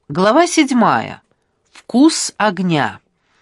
Глава 7. Вкус огня.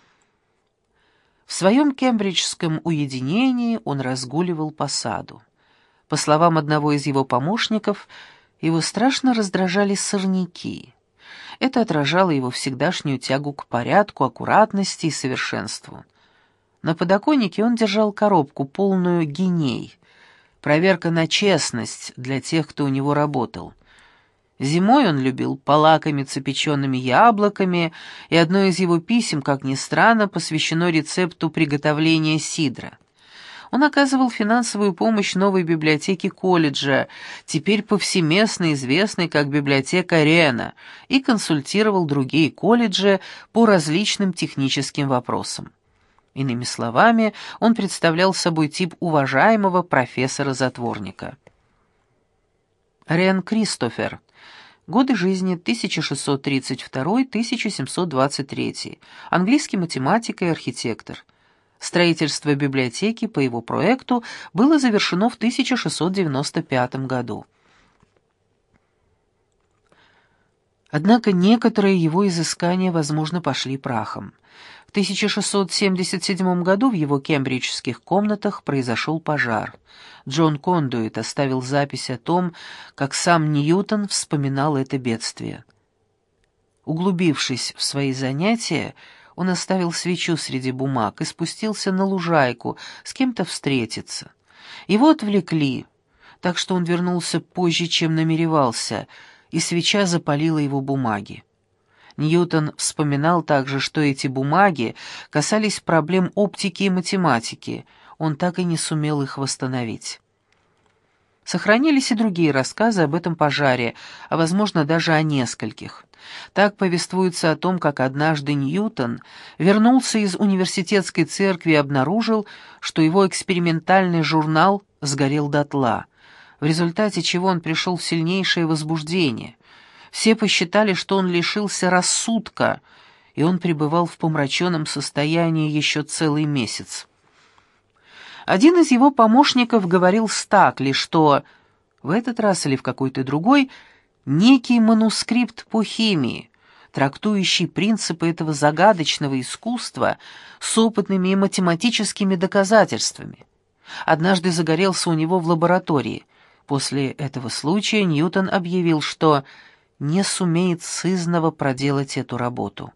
В своем кембриджском уединении он разгуливал по саду. По словам одного из его помощников, его страшно раздражали сорняки. Это отражало его всегдашнюю тягу к порядку, аккуратности и совершенству. На подоконнике он держал коробку, полную гиней. Проверка на честность для тех, кто у него работал. Зимой он любил полакомиться печеными яблоками, и одно из его писем, как ни странно, посвящено рецепту приготовления сидра. Он оказывал финансовую помощь новой библиотеке колледжа, теперь повсеместно известной как библиотека Рена, и консультировал другие колледжи по различным техническим вопросам. Иными словами, он представлял собой тип уважаемого профессора-затворника. Рен Кристофер. Годы жизни 1632-1723. Английский математик и архитектор. Строительство библиотеки по его проекту было завершено в 1695 году. Однако некоторые его изыскания, возможно, пошли прахом. В 1677 году в его кембриджских комнатах произошел пожар. Джон Кондуит оставил запись о том, как сам Ньютон вспоминал это бедствие. Углубившись в свои занятия, он оставил свечу среди бумаг и спустился на лужайку с кем-то встретиться. Его отвлекли, так что он вернулся позже, чем намеревался, и свеча запалила его бумаги. Ньютон вспоминал также, что эти бумаги касались проблем оптики и математики, он так и не сумел их восстановить. Сохранились и другие рассказы об этом пожаре, а возможно даже о нескольких. Так повествуется о том, как однажды Ньютон вернулся из университетской церкви и обнаружил, что его экспериментальный журнал сгорел дотла, в результате чего он пришел в сильнейшее возбуждение. Все посчитали, что он лишился рассудка, и он пребывал в помраченном состоянии еще целый месяц. Один из его помощников говорил Стакли, что в этот раз или в какой-то другой некий манускрипт по химии, трактующий принципы этого загадочного искусства с опытными математическими доказательствами. Однажды загорелся у него в лаборатории. После этого случая Ньютон объявил, что не сумеет сызнова проделать эту работу.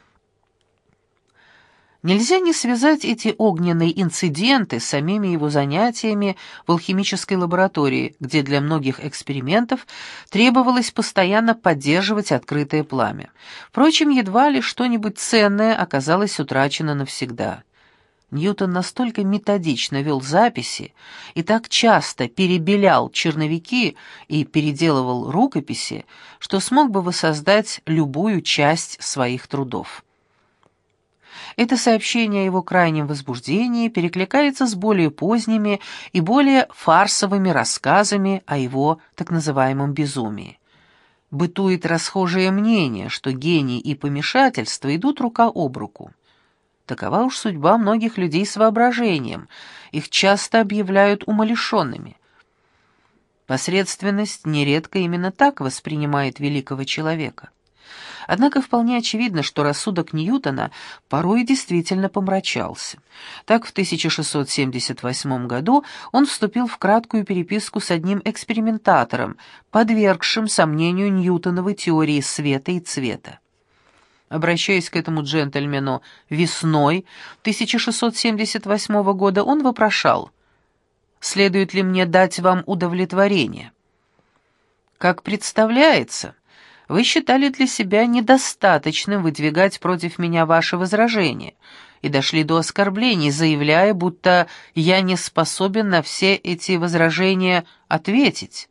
Нельзя не связать эти огненные инциденты с самими его занятиями в алхимической лаборатории, где для многих экспериментов требовалось постоянно поддерживать открытое пламя. Впрочем, едва ли что-нибудь ценное оказалось утрачено навсегда. Ньютон настолько методично вел записи и так часто перебелял черновики и переделывал рукописи, что смог бы воссоздать любую часть своих трудов. Это сообщение о его крайнем возбуждении перекликается с более поздними и более фарсовыми рассказами о его так называемом безумии. Бытует расхожее мнение, что гений и помешательство идут рука об руку. Такова уж судьба многих людей с воображением, их часто объявляют умалишенными. Посредственность нередко именно так воспринимает великого человека. Однако вполне очевидно, что рассудок Ньютона порой действительно помрачался. Так, в 1678 году он вступил в краткую переписку с одним экспериментатором, подвергшим сомнению Ньютоновой теории света и цвета. Обращаясь к этому джентльмену весной 1678 года, он вопрошал: «Следует ли мне дать вам удовлетворение? Как представляется, вы считали для себя недостаточным выдвигать против меня ваши возражения и дошли до оскорблений, заявляя, будто я не способен на все эти возражения ответить».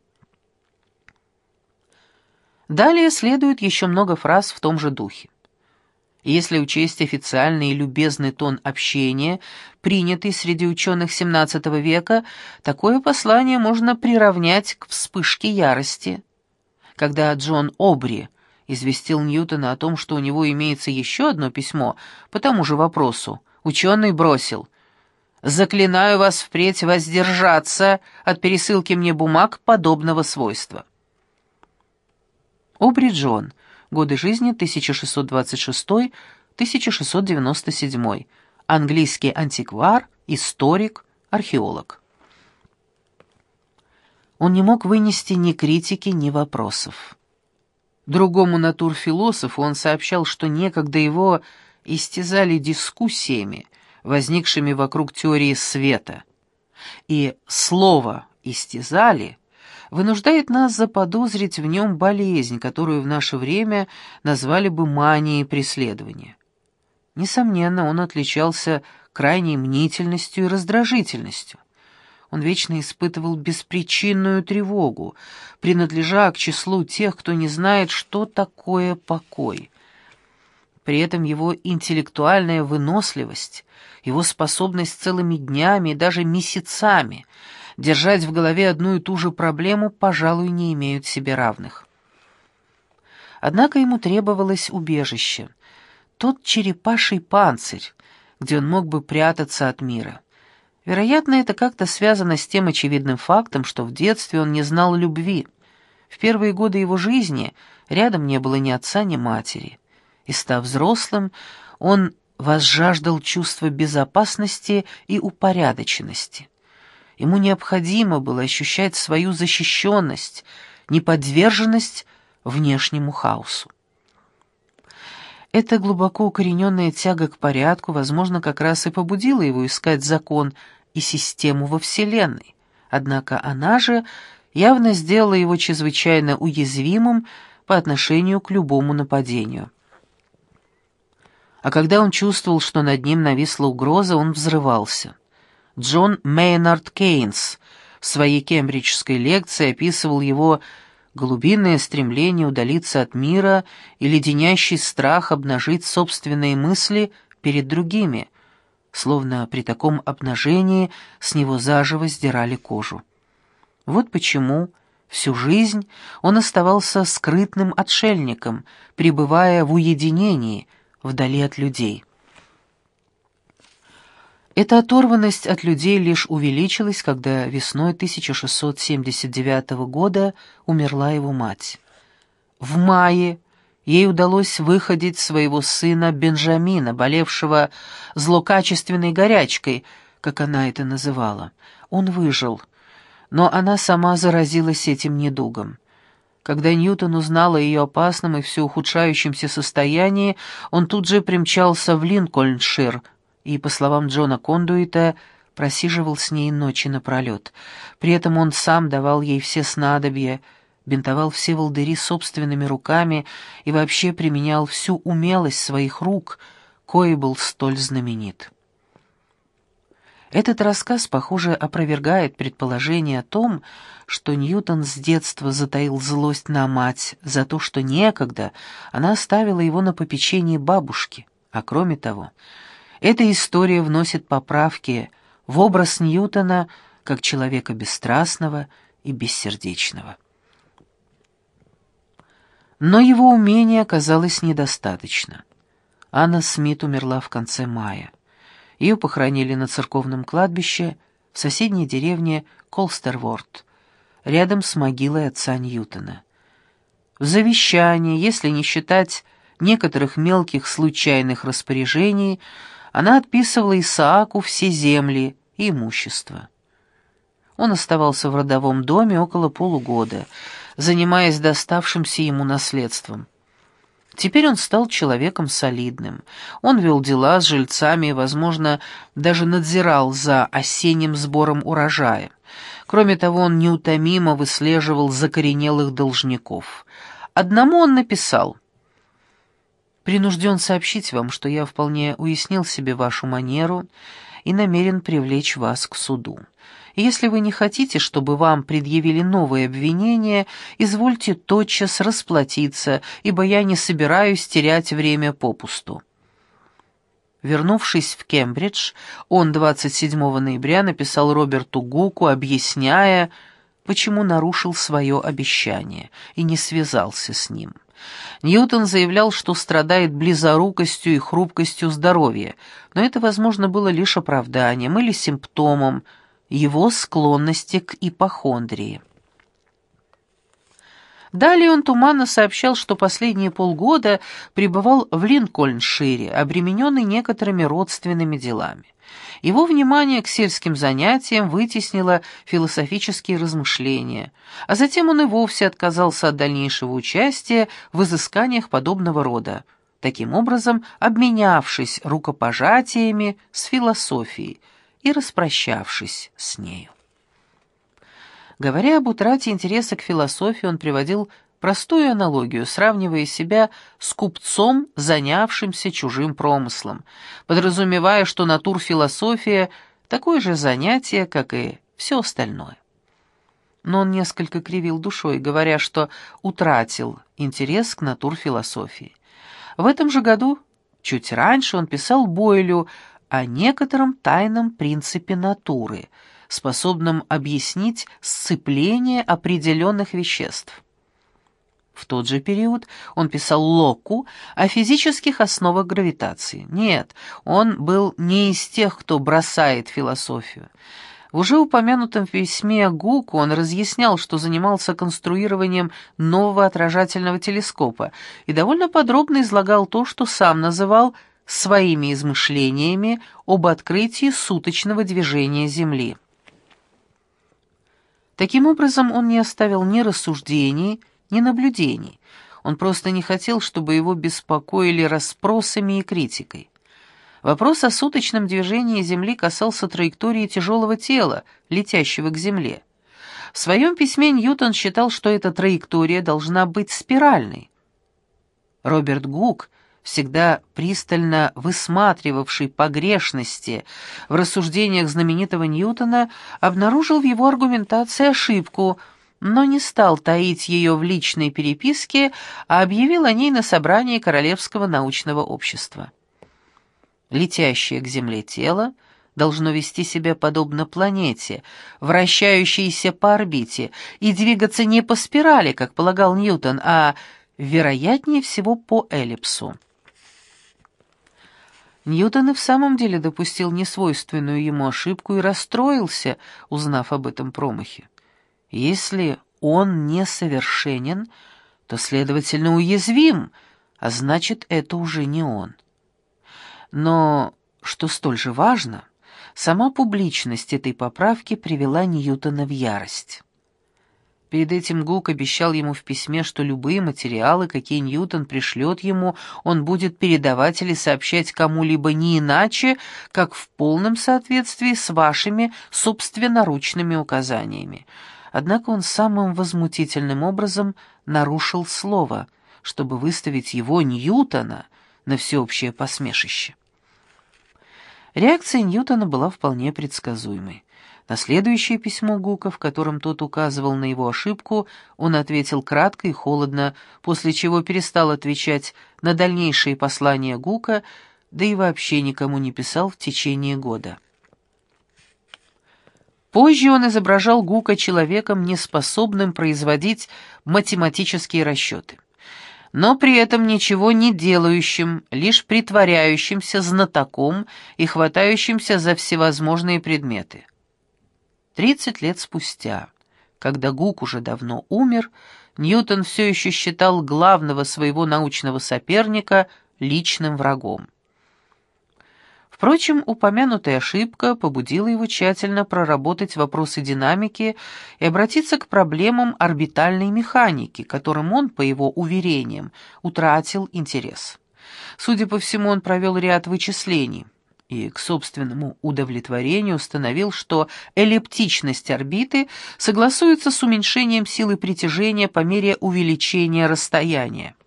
Далее следует еще много фраз в том же духе. Если учесть официальный и любезный тон общения, принятый среди ученых XVII века, такое послание можно приравнять к вспышке ярости. Когда Джон Обри известил Ньютона о том, что у него имеется еще одно письмо по тому же вопросу, ученый бросил: «Заклинаю вас впредь воздержаться от пересылки мне бумаг подобного свойства». Обри Джон, Годы жизни 1626-1697. Английский антиквар, историк, археолог. Он не мог вынести ни критики, ни вопросов. Другому натурфилософу он сообщал, что некогда его истязали дискуссиями, возникшими вокруг теории света. И слово «истязали» вынуждает нас заподозрить в нем болезнь, которую в наше время назвали бы манией преследования. Несомненно, он отличался крайней мнительностью и раздражительностью. Он вечно испытывал беспричинную тревогу, принадлежа к числу тех, кто не знает, что такое покой. При этом его интеллектуальная выносливость, его способность целыми днями и даже месяцами держать в голове одну и ту же проблему, пожалуй, не имеют себе равных. Однако ему требовалось убежище, тот черепаший панцирь, где он мог бы прятаться от мира. Вероятно, это как-то связано с тем очевидным фактом, что в детстве он не знал любви. В первые годы его жизни рядом не было ни отца, ни матери. И, став взрослым, он возжаждал чувства безопасности и упорядоченности. Ему необходимо было ощущать свою защищенность, неподверженность внешнему хаосу. Эта глубоко укорененная тяга к порядку, возможно, как раз и побудила его искать закон и систему во Вселенной. Однако она же явно сделала его чрезвычайно уязвимым по отношению к любому нападению. А когда он чувствовал, что над ним нависла угроза, он взрывался. Джон Мейнард Кейнс в своей кембриджской лекции описывал его глубинное стремление удалиться от мира и леденящий страх обнажить собственные мысли перед другими, словно при таком обнажении с него заживо сдирали кожу. Вот почему всю жизнь он оставался скрытным отшельником, пребывая в уединении, вдали от людей. Эта оторванность от людей лишь увеличилась, когда весной 1679 года умерла его мать. В мае ей удалось выходить своего сына Бенджамина, болевшего злокачественной горячкой, как она это называла. Он выжил, но она сама заразилась этим недугом. Когда Ньютон узнал о ее опасном и все ухудшающемся состоянии, он тут же примчался в Линкольншир и, по словам Джона Кондуита, просиживал с ней ночи напролет. При этом он сам давал ей все снадобья, бинтовал все волдыри собственными руками и вообще применял всю умелость своих рук, коей был столь знаменит. Этот рассказ, похоже, опровергает предположение о том, что Ньютон с детства затаил злость на мать за то, что некогда она оставила его на попечении бабушки, а кроме того, эта история вносит поправки в образ Ньютона как человека бесстрастного и бессердечного. Но его умения оказалось недостаточно. Анна Смит умерла в конце мая. Ее похоронили на церковном кладбище в соседней деревне Колстерворт, рядом с могилой отца Ньютона. В завещании, если не считать некоторых мелких случайных распоряжений, она отписывала Исааку все земли и имущество. Он оставался в родовом доме около полугода, занимаясь доставшимся ему наследством. Теперь он стал человеком солидным. Он вел дела с жильцами и, возможно, даже надзирал за осенним сбором урожая. Кроме того, он неутомимо выслеживал закоренелых должников. Одному он написал: «Принужден сообщить вам, что я вполне уяснил себе вашу манеру и намерен привлечь вас к суду. И если вы не хотите, чтобы вам предъявили новые обвинения, извольте тотчас расплатиться, ибо я не собираюсь терять время попусту». Вернувшись в Кембридж, он 27 ноября написал Роберту Гуку, объясняя, почему нарушил свое обещание и не связался с ним. Ньютон заявлял, что страдает близорукостью и хрупкостью здоровья, но это, возможно, было лишь оправданием или симптомом его склонности к ипохондрии. Далее он туманно сообщал, что последние полгода пребывал в Линкольншире, обремененный некоторыми родственными делами. Его внимание к сельским занятиям вытеснило философические размышления, а затем он и вовсе отказался от дальнейшего участия в изысканиях подобного рода, таким образом обменявшись рукопожатиями с философией и распрощавшись с нею. Говоря об утрате интереса к философии, он приводил простую аналогию, сравнивая себя с купцом, занявшимся чужим промыслом, подразумевая, что натурфилософия — такое же занятие, как и все остальное. Но он несколько кривил душой, говоря, что утратил интерес к натурфилософии. В этом же году, чуть раньше, он писал Бойлю о некотором тайном принципе натуры, способном объяснить сцепление определенных веществ. В тот же период он писал Локку о физических основах гравитации. Нет, он был не из тех, кто бросает философию. В уже упомянутом письме Гуку он разъяснял, что занимался конструированием нового отражательного телескопа и довольно подробно излагал то, что сам называл своими измышлениями об открытии суточного движения Земли. Таким образом, он не оставил ни рассуждений, ни наблюдений. Он просто не хотел, чтобы его беспокоили расспросами и критикой. Вопрос о суточном движении Земли касался траектории тяжелого тела, летящего к Земле. В своем письме Ньютон считал, что эта траектория должна быть спиральной. Роберт Гук, всегда пристально высматривавший погрешности в рассуждениях знаменитого Ньютона, обнаружил в его аргументации ошибку, но не стал таить ее в личной переписке, а объявил о ней на собрании Королевского научного общества. Летящее к Земле тело должно вести себя подобно планете, вращающейся по орбите, и двигаться не по спирали, как полагал Ньютон, а, вероятнее всего, по эллипсу. Ньютон и в самом деле допустил несвойственную ему ошибку и расстроился, узнав об этом промахе. Если он несовершенен, то, следовательно, уязвим, а значит, это уже не он. Но, что столь же важно, сама публичность этой поправки привела Ньютона в ярость. Перед этим Гук обещал ему в письме, что любые материалы, какие Ньютон пришлет ему, он будет передавать или сообщать кому-либо не иначе, как в полном соответствии с вашими собственноручными указаниями. Однако он самым возмутительным образом нарушил слово, чтобы выставить его, Ньютона, на всеобщее посмешище. Реакция Ньютона была вполне предсказуемой. На следующее письмо Гука, в котором тот указывал на его ошибку, он ответил кратко и холодно, после чего перестал отвечать на дальнейшие послания Гука, да и вообще никому не писал в течение года. Позже он изображал Гука человеком, неспособным производить математические расчеты, но при этом ничего не делающим, лишь притворяющимся знатоком и хватающимся за всевозможные предметы. 30 лет спустя, когда Гук уже давно умер, Ньютон все еще считал главного своего научного соперника личным врагом. Впрочем, упомянутая ошибка побудила его тщательно проработать вопросы динамики и обратиться к проблемам орбитальной механики, к которым он, по его уверениям, утратил интерес. Судя по всему, он провел ряд вычислений и к собственному удовлетворению установил, что эллиптичность орбиты согласуется с уменьшением силы притяжения по мере увеличения расстояния.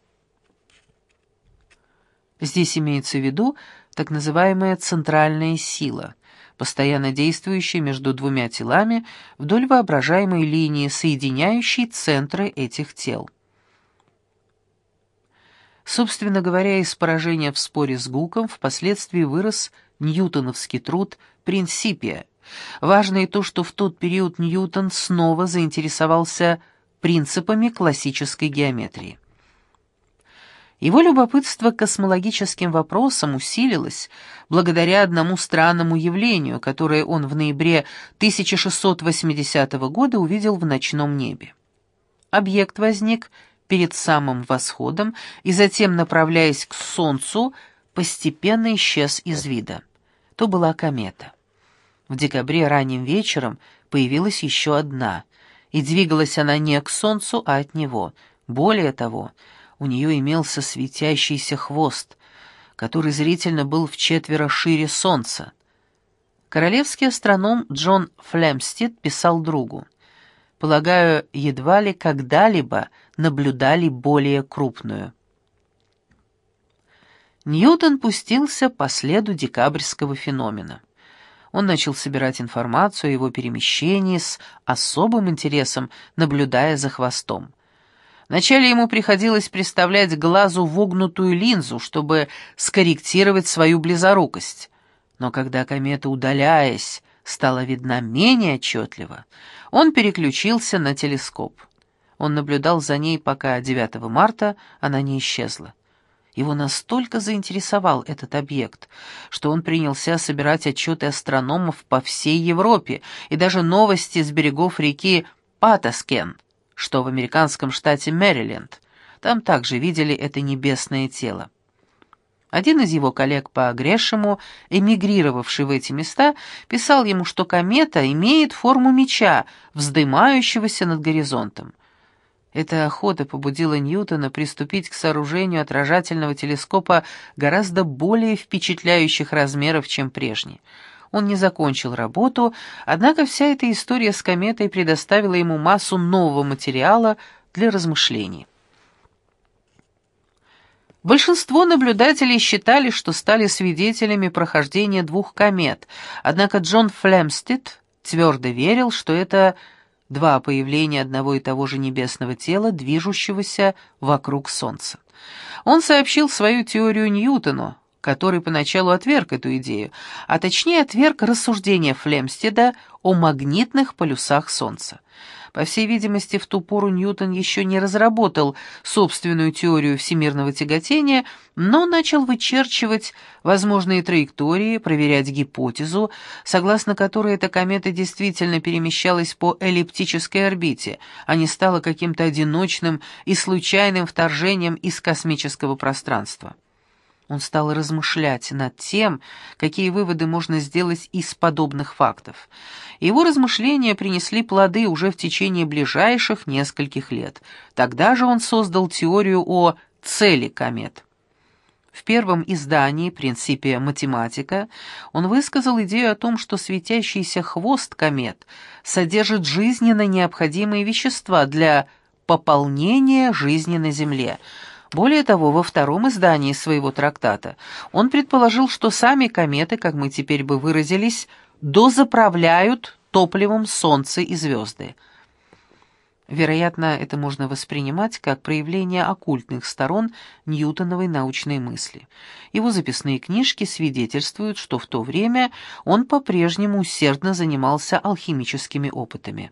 Здесь имеется в виду так называемая центральная сила, постоянно действующая между двумя телами вдоль воображаемой линии, соединяющей центры этих тел. Собственно говоря, из поражения в споре с Гуком впоследствии вырос ньютоновский труд «Принципия». Важно и то, что в тот период Ньютон снова заинтересовался принципами классической геометрии. Его любопытство к космологическим вопросам усилилось благодаря одному странному явлению, которое он в ноябре 1680 года увидел в ночном небе. объект возник перед самым восходом и затем, направляясь к Солнцу, постепенно исчез из вида. То была комета. В декабре ранним вечером появилась еще одна, и двигалась она не к Солнцу, а от него. Более того, у нее имелся светящийся хвост, который зрительно был вчетверо шире Солнца. Королевский астроном Джон Флемстед писал другу: «Полагаю, едва ли когда-либо наблюдали более крупную». Ньютон пустился по следу декабрьского феномена. Он начал собирать информацию о его перемещении с особым интересом, наблюдая за хвостом. Вначале ему приходилось приставлять к глазу вогнутую линзу, чтобы скорректировать свою близорукость. Но когда комета, удаляясь, стала видна менее отчетливо, он переключился на телескоп. Он наблюдал за ней, пока 9 марта она не исчезла. Его настолько заинтересовал этот объект, что он принялся собирать отчеты астрономов по всей Европе и даже новости с берегов реки Патаскен, что в американском штате Мэриленд. Там также видели это небесное тело. Один из его коллег по Грэшему, эмигрировавший в эти места, писал ему, что комета имеет форму меча, вздымающегося над горизонтом. Эта охота побудила Ньютона приступить к сооружению отражательного телескопа гораздо более впечатляющих размеров, чем прежний. Он не закончил работу, однако вся эта история с кометой предоставила ему массу нового материала для размышлений. Большинство наблюдателей считали, что стали свидетелями прохождения двух комет, однако Джон Флемстед твердо верил, что это два появления одного и того же небесного тела, движущегося вокруг Солнца. Он сообщил свою теорию Ньютону, который поначалу отверг эту идею, а точнее отверг рассуждения Флемстеда о магнитных полюсах Солнца. По всей видимости, в ту пору Ньютон еще не разработал собственную теорию всемирного тяготения, но начал вычерчивать возможные траектории, проверять гипотезу, согласно которой эта комета действительно перемещалась по эллиптической орбите, а не стала каким-то одиночным и случайным вторжением из космического пространства. Он стал размышлять над тем, какие выводы можно сделать из подобных фактов. Его размышления принесли плоды уже в течение ближайших нескольких лет. Тогда же он создал теорию о цели комет. В первом издании «Принципе математика» он высказал идею о том, что светящийся хвост комет содержит жизненно необходимые вещества для пополнения жизни на Земле. Более того, во втором издании своего трактата он предположил, что сами кометы, как мы теперь бы выразились, дозаправляют топливом Солнце и звезды. Вероятно, это можно воспринимать как проявление оккультных сторон ньютоновой научной мысли. Его записные книжки свидетельствуют, что в то время он по-прежнему усердно занимался алхимическими опытами.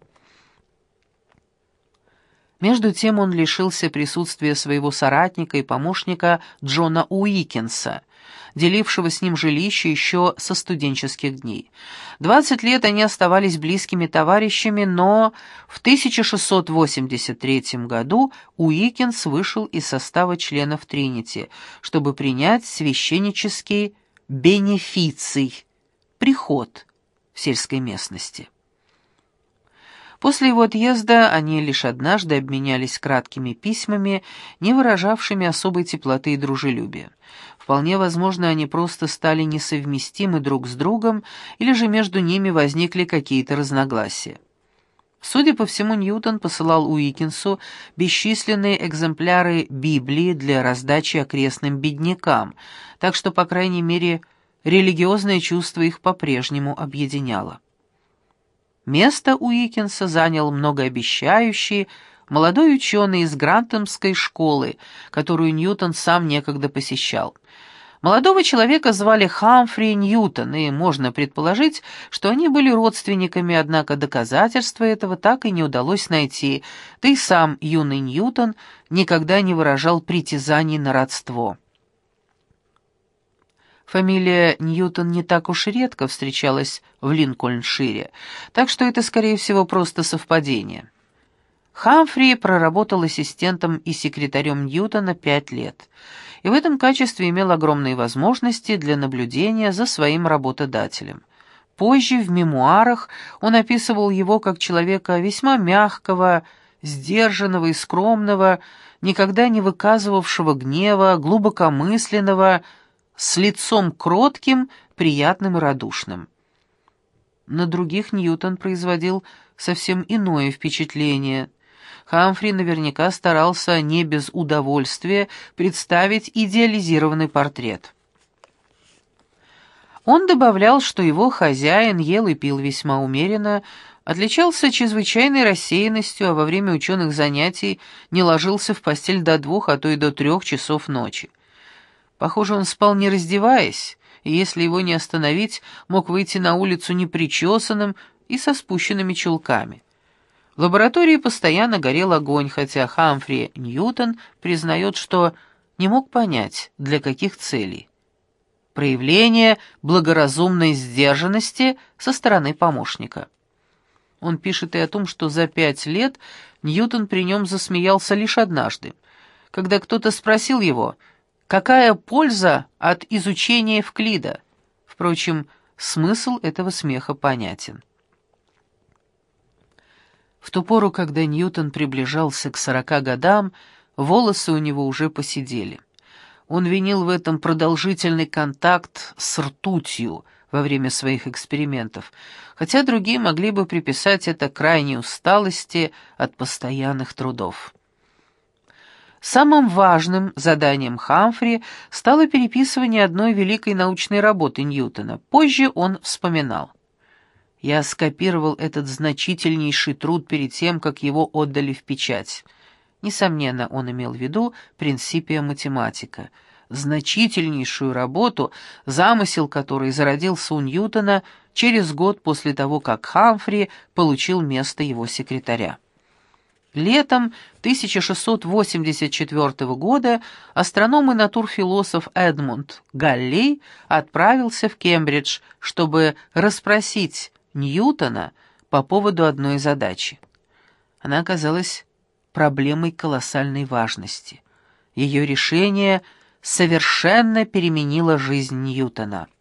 Между тем он лишился присутствия своего соратника и помощника Джона Уикенса, делившего с ним жилище еще со студенческих дней. 20 лет они оставались близкими товарищами, но в 1683 году Уикенс вышел из состава членов Тринити, чтобы принять священнический бенефиций, приход в сельской местности. После его отъезда они лишь однажды обменялись краткими письмами, не выражавшими особой теплоты и дружелюбия. Вполне возможно, они просто стали несовместимы друг с другом, или же между ними возникли какие-то разногласия. Судя по всему, Ньютон посылал Уикенсу бесчисленные экземпляры Библии для раздачи окрестным беднякам, так что, по крайней мере, религиозное чувство их по-прежнему объединяло. Место Уикенса занял многообещающий молодой ученый из Грантемской школы, которую Ньютон сам некогда посещал. Молодого человека звали Хамфри Ньютон, и можно предположить, что они были родственниками, однако доказательства этого так и не удалось найти, да и сам юный Ньютон никогда не выражал притязаний на родство. Фамилия Ньютон не так уж редко встречалась в Линкольншире, так что это, скорее всего, просто совпадение. Хамфри проработал ассистентом и секретарем Ньютона 5 лет, и в этом качестве имел огромные возможности для наблюдения за своим работодателем. Позже в мемуарах он описывал его как человека весьма мягкого, сдержанного и скромного, никогда не выказывавшего гнева, глубокомысленного, с лицом кротким, приятным и радушным. На других Ньютон производил совсем иное впечатление. Хамфри наверняка старался не без удовольствия представить идеализированный портрет. Он добавлял, что его хозяин ел и пил весьма умеренно, отличался чрезвычайной рассеянностью, а во время ученых занятий не ложился в постель до 2, а то и до 3 часов ночи. Похоже, он спал не раздеваясь, и если его не остановить, мог выйти на улицу непричесанным и со спущенными чулками. В лаборатории постоянно горел огонь, хотя Хамфри Ньютон признает, что не мог понять, для каких целей. Проявление благоразумной сдержанности со стороны помощника. Он пишет и о том, что за 5 лет Ньютон при нем засмеялся лишь однажды, когда кто-то спросил его, какая польза от изучения Евклида. Впрочем, смысл этого смеха понятен. В ту пору, когда Ньютон приближался к 40 годам, волосы у него уже поседели. Он винил в этом продолжительный контакт с ртутью во время своих экспериментов, хотя другие могли бы приписать это крайней усталости от постоянных трудов. Самым важным заданием Хамфри стало переписывание одной великой научной работы Ньютона. Позже он вспоминал: «Я скопировал этот значительнейший труд перед тем, как его отдали в печать». Несомненно, он имел в виду «Принципия математика», значительнейшую работу, замысел которой зародился у Ньютона через год после того, как Хамфри получил место его секретаря. Летом 1684 года астроном и натурфилософ Эдмунд Галлей отправился в Кембридж, чтобы расспросить Ньютона по поводу одной задачи. Она оказалась проблемой колоссальной важности. Ее решение совершенно переменило жизнь Ньютона.